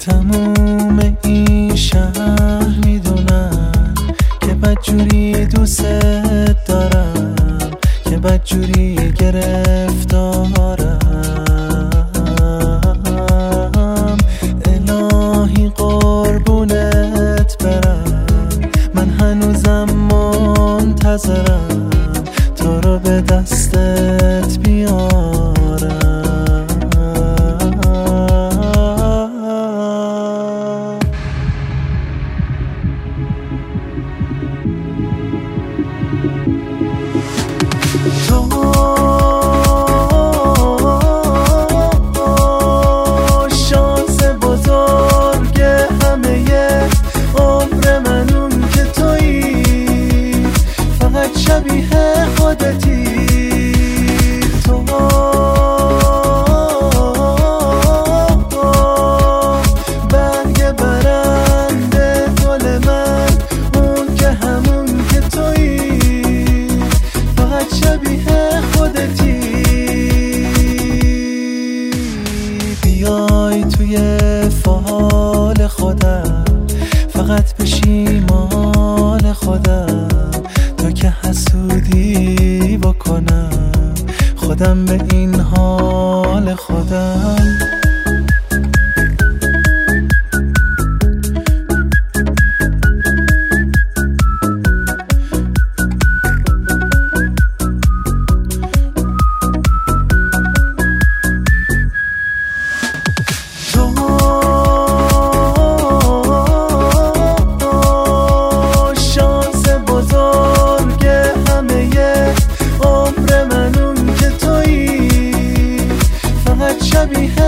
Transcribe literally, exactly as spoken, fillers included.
تموم این شهر میدونن که بدجوری دوست دارم، که بدجوری گرفتارم. الهی قربونت برم، من هنوزم منتظرم تو رو به دستت بیارم. تو شانس بزرگ همه عمر منون که تویی، فقط شبیه خودتی. تو برگ برنده گل من، اون که همون که تویی، فقط شبیه خودتی. بیای توی فال خودم، فقط بشی مال خودم، تا که حسودی بکنم خودم به این حال خودم. Be